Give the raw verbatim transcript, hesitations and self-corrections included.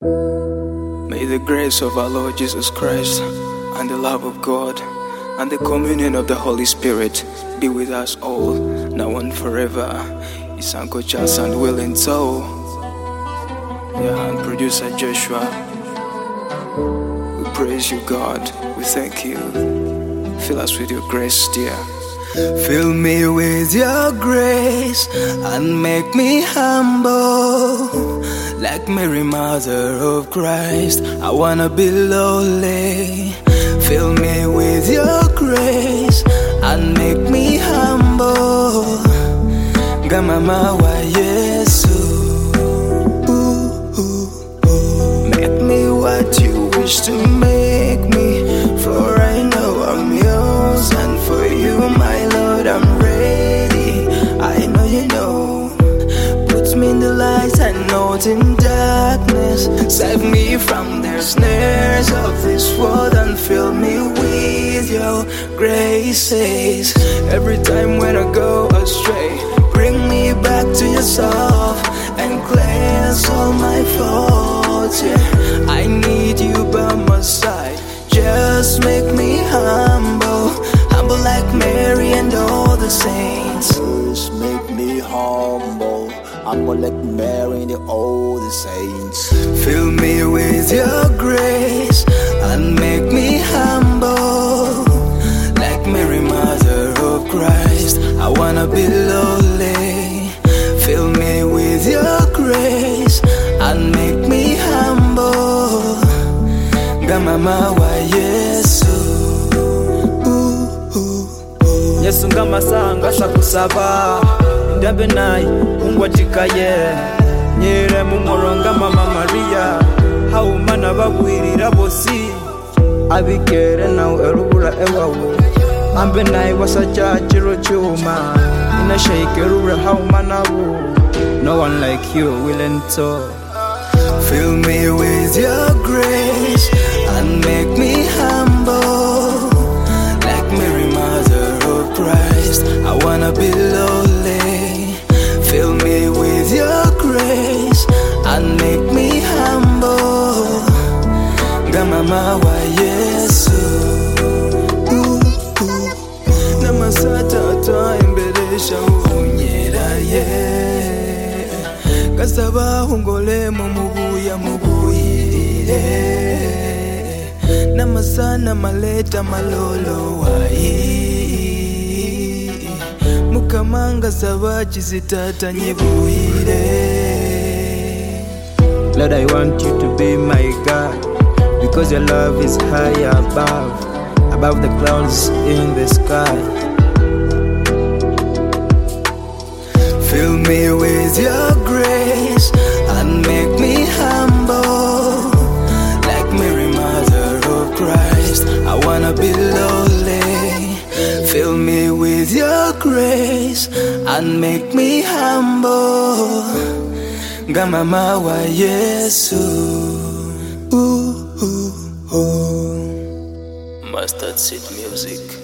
May the grace of our Lord Jesus Christ and the love of God and the communion of the Holy Spirit be with us all, now and forever. It's Uncle Charles and Will and Soul. Yeah, and producer Joshua. We praise you, God. We thank you. Fill us with your grace, dear. Fill me with your grace and make me humble, like Mary, Mother of Christ. I wanna be lowly. Fill me with your grace and make me humble. Gamama wa Yesu. Ooh, ooh, ooh. Make me what you wish to make me, for I know I'm yours, and for you, my Lord, I'm ready. I know you know. Put me in the light and not in darkness. Save me from the snares of this world and fill me with your graces. Every time when I go astray, bring me back to yourself and cleanse all my faults. Yeah, I need you by my side. Just make me humble, humble like Mary and all the saints. Just make me humble, humble like Mary and all the saints. Fill me with your grace and make me humble, like Mary, Mother of Christ. I wanna be lowly. Fill me with your grace and make me humble. Gamama wa Yesu. Ooh, ooh, ooh. Yesu ngamasanga sakusaba ndambe nayi ungwatikaye nyere mumoronga mama Maria haumana bagwirira bosi abikere nawe erubura ewawo ambe nayi wasacha chiro chuma inashaikerura haumana wo. No one like you will enter. Fill me with your grace and make me humble, like Mary, Mother of Christ. I wanna be lowly. Fill me with your grace and make me humble. Gamama wa Yesu. Namasata ta imbelesha unyera ye. Kasaba hungole mubuya mubuyire. Namasana maleta malolo wai. Mukamanga sabachi zitata nyibuire. Lord, I want you to be my God, because your love is high above, above the clouds in the sky. Fill me with your grace and make me humble, like Mary, Mother of Christ. I wanna be lowly. Fill me with your grace and make me humble. Gamama wa Yesu. Ooh, ooh, ooh. Mustard Seed Music.